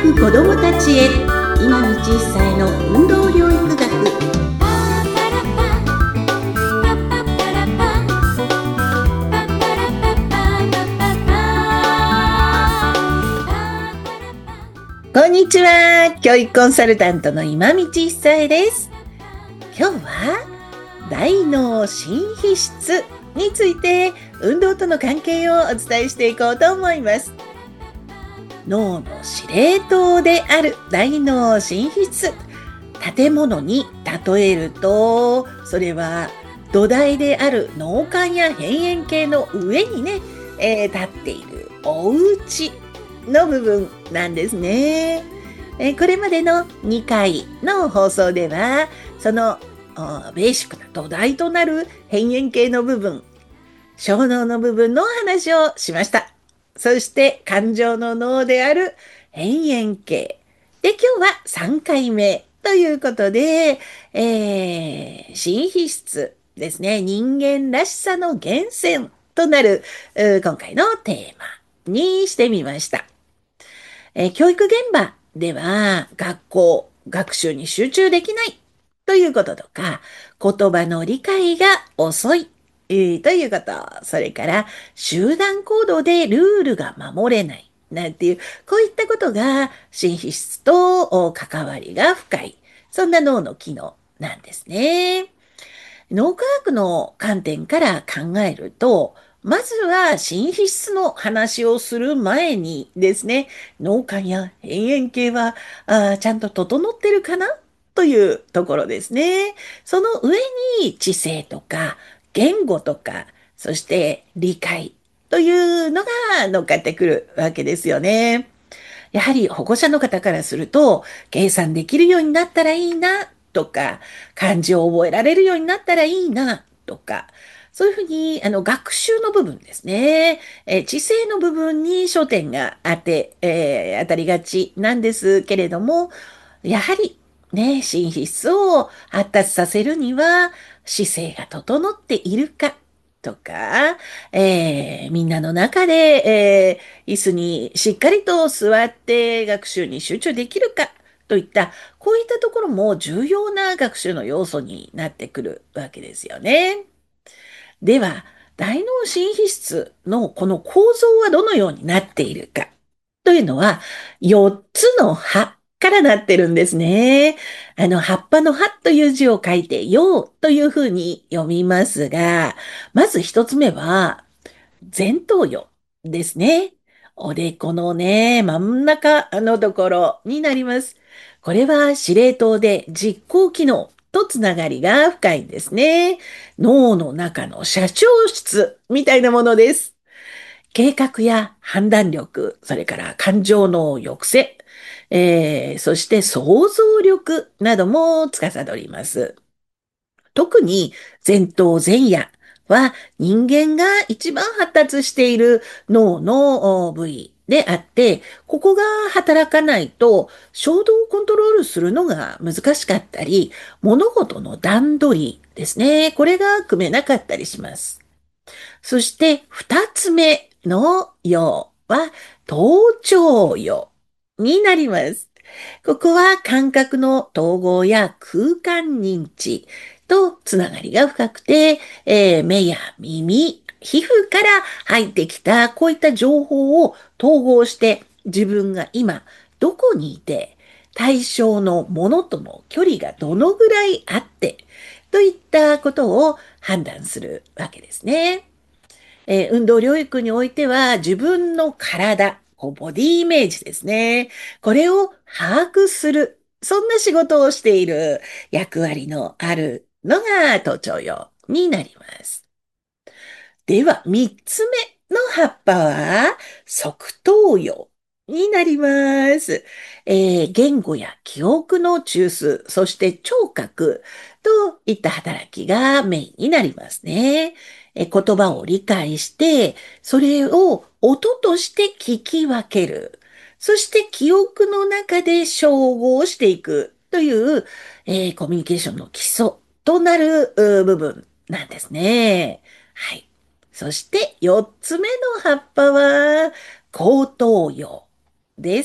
く子どもたちへ、今道一歳の運動療育学。こんにちは、教育コンサルタントの今道一歳です。今日は大脳新皮質について運動との関係をお伝えしていこうと思います。脳の司令塔である大脳新皮質、建物に例えると、それは土台である脳幹や辺縁系の上にね、立っているお家の部分なんですね。これまでの2回の放送では、そのベーシックな土台となる辺縁系の部分、小脳の部分の話をしました。そして感情の脳である辺縁系。で、今日は3回目ということで、新皮質ですね。人間らしさの源泉となる今回のテーマにしてみました。教育現場では学校、学習に集中できないということとか、言葉の理解が遅いということ、それから集団行動でルールが守れないなんていう、こういったことが新皮質と関わりが深い、そんな脳の機能なんですね。脳科学の観点から考えると、まずは新皮質の話をする前にですね、脳幹や辺縁系はちゃんと整ってるかなというところですね。その上に知性とか言語とか、そして理解というのが乗っかってくるわけですよね。やはり保護者の方からすると、計算できるようになったらいいなとか、漢字を覚えられるようになったらいいなとか、そういうふうに、学習の部分ですね。知性の部分に焦点が当たりがちなんですけれども、やはりね、新皮質を発達させるには、姿勢が整っているかとか、みんなの中で、椅子にしっかりと座って学習に集中できるかといった、こういったところも重要な学習の要素になってくるわけですよね。では、大脳新皮質のこの構造はどのようになっているかというのは、4つの葉からなってるんですね。葉っぱの葉という字を書いて、葉というふうに読みますが、まず1つ目は、前頭葉ですね。おでこのね、真ん中のところになります。これは司令塔で実行機能とつながりが深いんですね。脳の中の社長室みたいなものです。計画や判断力、それから感情の抑制、そして想像力なども司ります。特に前頭前野は人間が一番発達している脳の部位であって、ここが働かないと衝動をコントロールするのが難しかったり、物事の段取りですね。これが組めなかったりします。そして二つ目の葉は頭頂葉になります。ここは感覚の統合や空間認知とつながりが深くて、目や耳、皮膚から入ってきたこういった情報を統合して自分が今どこにいて対象のものとの距離がどのぐらいあってといったことを判断するわけですね。運動療育においては自分の体、ボディイメージですね。これを把握する。そんな仕事をしている役割のあるのが頭頂葉になります。では、三つ目の葉っぱは側頭葉になります。言語や記憶の中枢、そして聴覚といった働きがメインになりますね。言葉を理解して、それを音として聞き分ける。そして記憶の中で照合していくという、コミュニケーションの基礎となる部分なんですね。はい。そして四つ目の葉っぱは後頭葉です。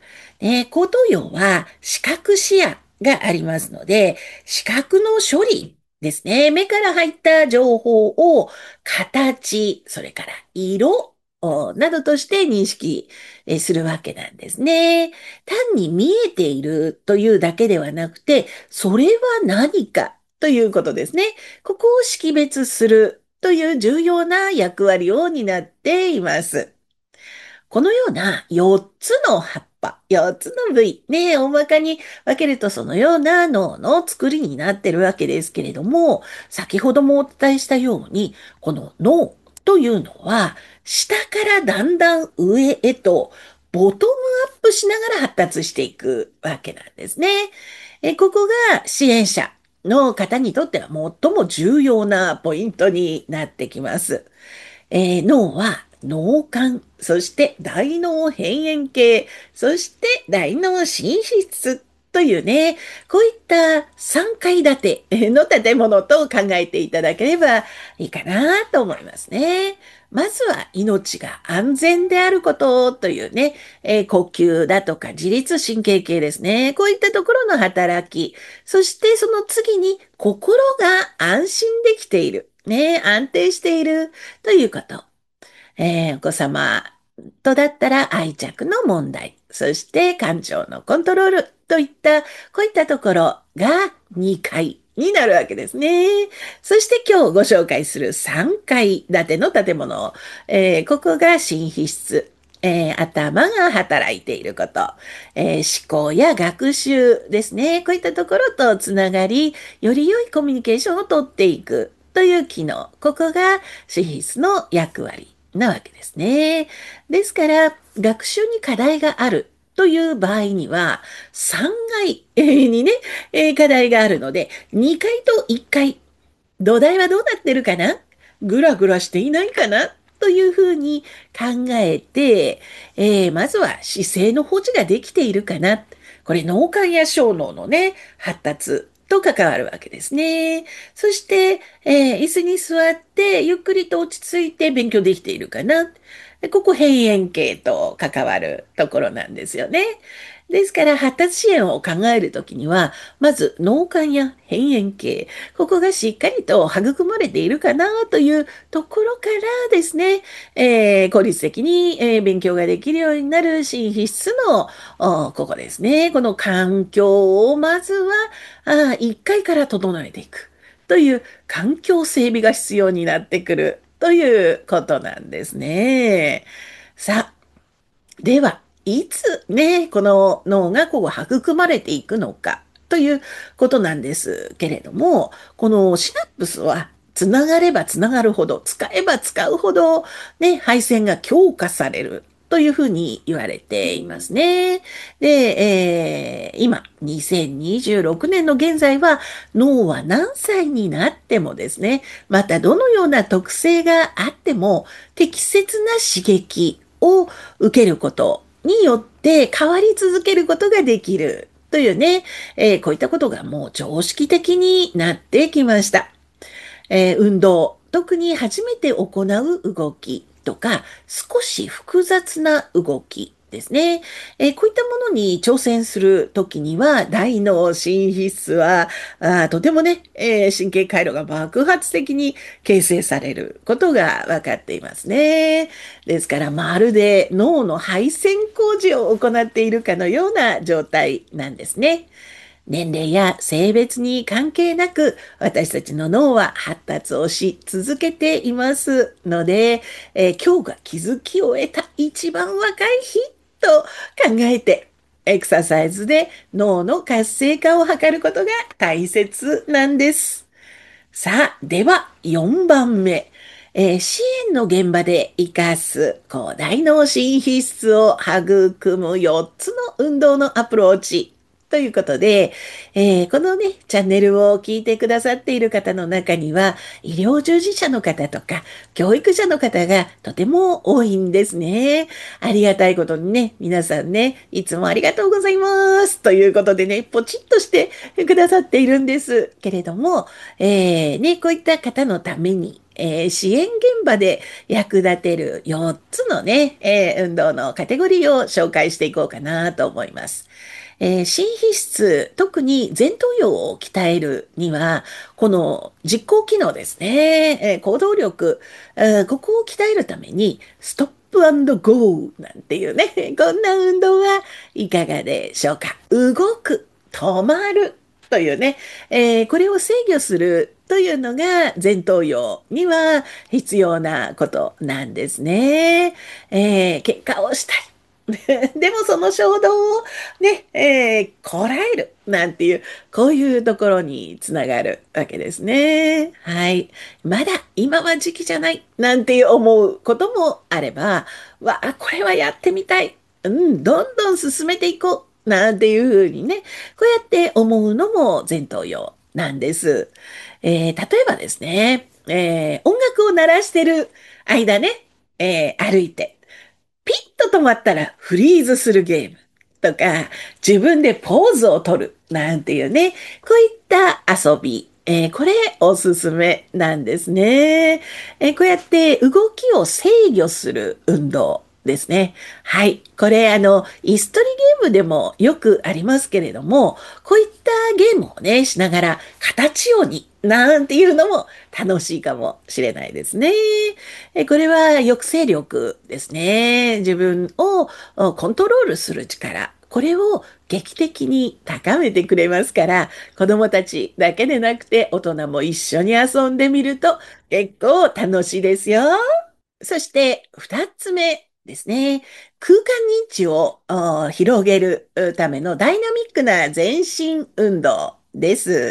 高等葉は視覚視野がありますので、視覚の処理ですね。目から入った情報を形、それから色などとして認識するわけなんですね。単に見えているというだけではなくて、それは何かということですね。ここを識別するという重要な役割を担っています。このような4つの葉っぱ、4つの部位、ね、大まかに分けるとそのような脳の作りになっているわけですけれども、先ほどもお伝えしたように、この脳というのは、下からだんだん上へと、ボトムアップしながら発達していくわけなんですね。ここが支援者の方にとっては最も重要なポイントになってきます。脳は脳幹、そして大脳辺縁系、そして大脳新質というね、こういった3階建ての建物と考えていただければいいかなと思いますね。まずは命が安全であることというね、呼吸だとか自律神経系ですね。こういったところの働き、そしてその次に心が安心できている。ね、安定しているということ。お子様とだったら愛着の問題、そして感情のコントロールといった、こういったところが2階になるわけですね。そして今日ご紹介する3階建ての建物、ここが新皮質。頭が働いていること、思考や学習ですね。こういったところとつながり、より良いコミュニケーションをとっていくという機能。ここが新皮質の役割なわけですね。ですから、学習に課題があるという場合には、3階にね、課題があるので、2階と1階、土台はどうなってるかな、ぐらぐらしていないかなというふうに考えて、まずは姿勢の保持ができているかな。これ脳幹や小脳のね、発達と関わるわけですね。そして、椅子に座ってゆっくりと落ち着いて勉強できているかな。ここ辺縁系と関わるところなんですよね。ですから発達支援を考えるときには、まず脳幹や辺縁系、ここがしっかりと育まれているかなというところからですね、効率的に、勉強ができるようになる新必須の、ここですね。この環境をまずは1階から整えていくという環境整備が必要になってくるということなんですね。さあ、では、いつね、この脳がこう育まれていくのかということなんですけれども、このシナプスはつながればつながるほど、使えば使うほど、ね、配線が強化されるというふうに言われていますね。で、今、2026年の現在は脳は何歳になってもですね、またどのような特性があっても適切な刺激を受けることによって変わり続けることができるというね、こういったことがもう常識的になってきました。運動、特に初めて行う動きとか、少し複雑な動きですね。こういったものに挑戦するときには、大脳新必須は、とてもね、神経回路が爆発的に形成されることが分かっていますね。ですから、まるで脳の配線工事を行っているかのような状態なんですね。年齢や性別に関係なく、私たちの脳は発達をし続けていますので、今日が気づきを得た一番若い日と考えて、エクササイズで脳の活性化を図ることが大切なんです。さあ、では4番目。支援の現場で活かす、大脳新皮質を育む4つの運動のアプローチ。ということで、このね、チャンネルを聞いてくださっている方の中には、医療従事者の方とか、教育者の方がとても多いんですね。ありがたいことにね、皆さんね、いつもありがとうございます。ということでね、ポチッとしてくださっているんですけれども、ね、こういった方のために、 支援現場で役立てる4つのね、運動のカテゴリーを紹介していこうかなと思います。心皮質、特に前頭葉を鍛えるには、この実行機能ですね、行動力、ここを鍛えるために、ストップゴーなんていうね、こんな運動はいかがでしょうか。動く、止まるというね、これを制御するというのが前頭葉には必要なことなんですね。喧嘩をしたり、でもその衝動をね、こらえるなんていう、こういうところにつながるわけですね。はい。まだ今は時期じゃないなんて思うこともあれば、わあ、これはやってみたい。うん、どんどん進めていこう。なんていうふうにね、こうやって思うのも前頭葉なんです。例えばですね、音楽を鳴らしてる間ね、歩いて、ピッと止まったらフリーズするゲームとか、自分でポーズを取るなんていうね、こういった遊び、これおすすめなんですね。こうやって動きを制御する運動ですね。はい。これ椅子取りゲームでもよくありますけれども、こういったゲームをね、しながら形をになんていうのも楽しいかもしれないですね。これは抑制力ですね。自分をコントロールする力。これを劇的に高めてくれますから、子供たちだけでなくて大人も一緒に遊んでみると結構楽しいですよ。そして二つ目ですね。空間認知を広げるためのダイナミックな全身運動です。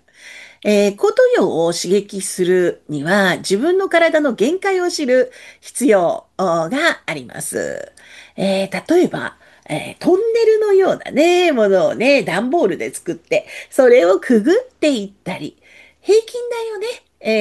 後頭葉を刺激するには、自分の体の限界を知る必要があります。例えば、トンネルのようなね、ものをね、段ボールで作って、それをくぐっていったり、平均台をね、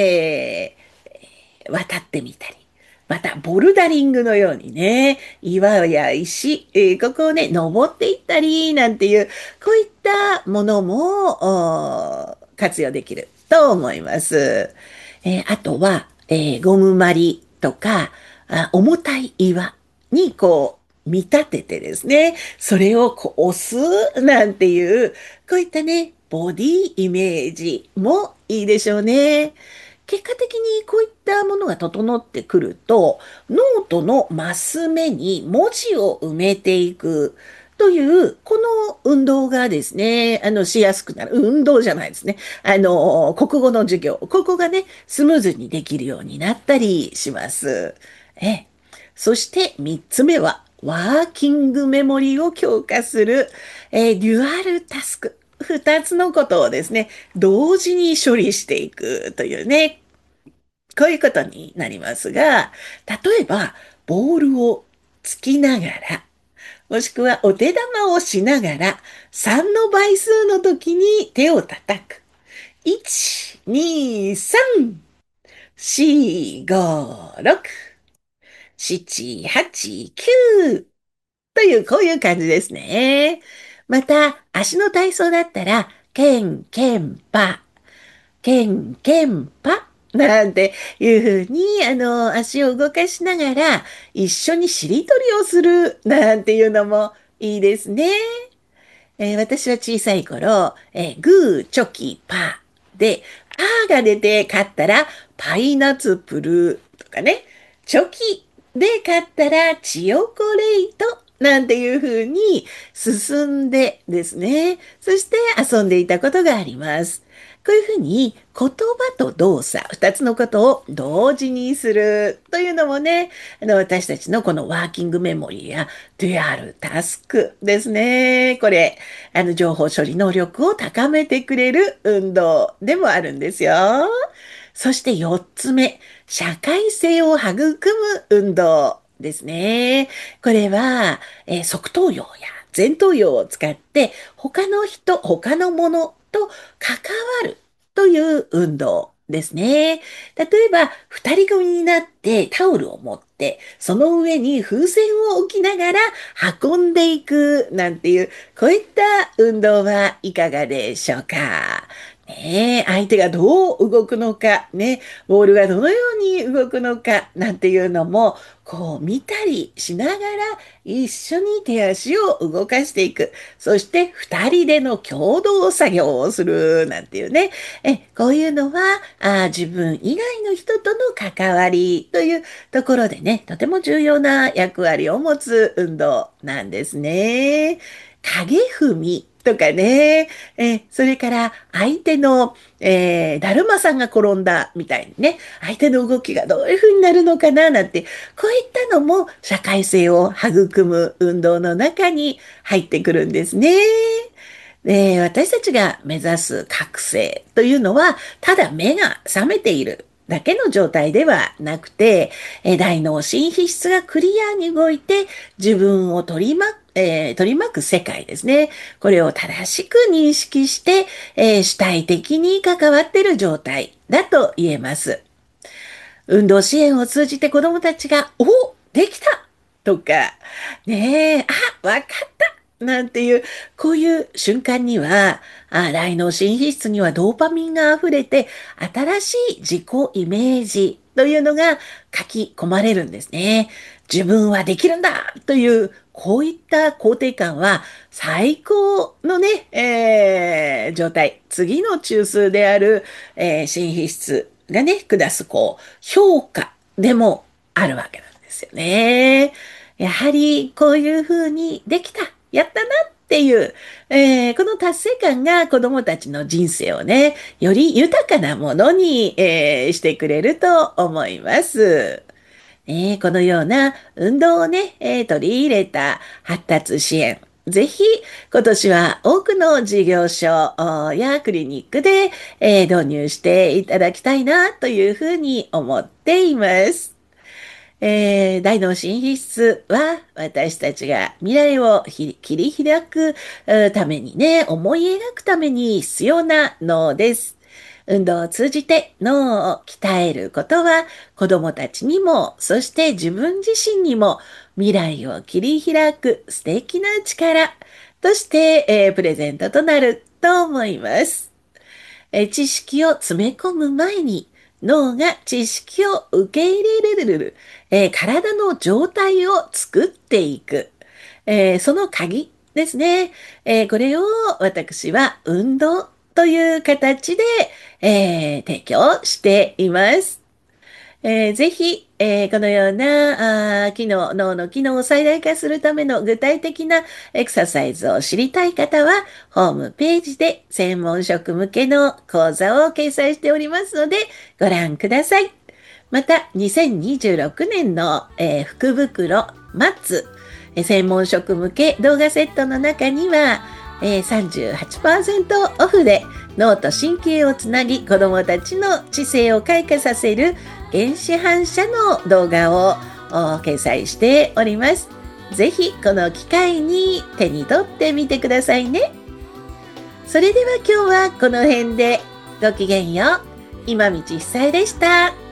渡ってみたり、また、ボルダリングのようにね、岩や石、ここをね、登っていったり、なんていう、こういったものも、活用できると思います。あとは、ゴムまりとか、重たい岩にこう、見立ててですね、それをこう押すなんていう、こういったね、ボディイメージもいいでしょうね。結果的にこういったものが整ってくると、ノートのマス目に文字を埋めていくという、この運動がですね、しやすくなる。運動じゃないですね。国語の授業。ここがね、スムーズにできるようになったりします。そして三つ目は、ワーキングメモリーを強化する、デュアルタスク。二つのことをですね、同時に処理していくというね、こういうことになりますが、例えば、ボールをつきながら、もしくはお手玉をしながら、3の倍数の時に手を叩く。1、2、3、4、5、6、7、8、9という、こういう感じですね。また、足の体操だったら、ケン、ケン、パ、ケンケンパなんていうふうに、足を動かしながら、一緒にしりとりをするなんていうのもいいですね。私は小さい頃、グー、チョキ、パーで、パーが出て勝ったら、パイナツプルとかね、チョキで勝ったら、チヨコレイトなんていう風に進んでですね、そして遊んでいたことがあります。こういうふうに言葉と動作、二つのことを同時にするというのもね、私たちのこのワーキングメモリーやデュアルタスクですね。これ、情報処理能力を高めてくれる運動でもあるんですよ。そして四つ目、社会性を育む運動ですね。これは、側頭葉や前頭葉を使って他の人、他のものと関わるという運動ですね。例えば、二人組になってタオルを持って、その上に風船を置きながら運んでいくなんていう、こういった運動はいかがでしょうか。 ねえ、相手がどう動くのか、ね、ボールがどのように動くのか、なんていうのも、こう見たりしながら一緒に手足を動かしていく。そして二人での共同作業をするなんていうね。こういうのは自分以外の人との関わりというところでね、とても重要な役割を持つ運動なんですね。影踏みとかね、それから相手の、だるまさんが転んだみたいにね、相手の動きがどういう風になるのかななんて、こういったのも社会性を育む運動の中に入ってくるんですね。私たちが目指す覚醒というのは、ただ目が覚めているだけの状態ではなくて、大脳新皮質がクリアに動いて自分を取り巻く世界ですね。これを正しく認識して、主体的に関わっている状態だと言えます。運動支援を通じて子どもたちが、できたとか、ねえ、わかったなんていう、こういう瞬間には、大脳新皮質にはドーパミンが溢れて、新しい自己イメージというのが書き込まれるんですね。自分はできるんだという、こういった肯定感は最高のね、状態。次の中枢である、新皮質がね、下す評価でもあるわけなんですよね。やはりこういうふうにできた、やったなっていう、この達成感が子供たちの人生をね、より豊かなものに、してくれると思います。このような運動をね、取り入れた発達支援。ぜひ、今年は多くの事業所やクリニックで、導入していただきたいなというふうに思っています。大脳新皮質は私たちが未来を切り開くためにね、思い描くために必要な脳です。運動を通じて脳を鍛えることは子供たちにも、そして自分自身にも未来を切り開く素敵な力として、プレゼントとなると思います。知識を詰め込む前に脳が知識を受け入れる、体の状態を作っていく、その鍵ですね。これを私は運動という形で、提供しています。ぜひ、このような脳の機能を最大化するための具体的なエクササイズを知りたい方は、ホームページで専門職向けの講座を掲載しておりますので、ご覧ください。また、2026年の、福袋マッツ専門職向け動画セットの中には、38% オフで脳と神経をつなぎ子どもたちの知性を開花させる原子反射の動画を掲載しております。ぜひこの機会に手に取ってみてくださいね。それでは今日はこの辺でごきげんよう。今道久恵でした。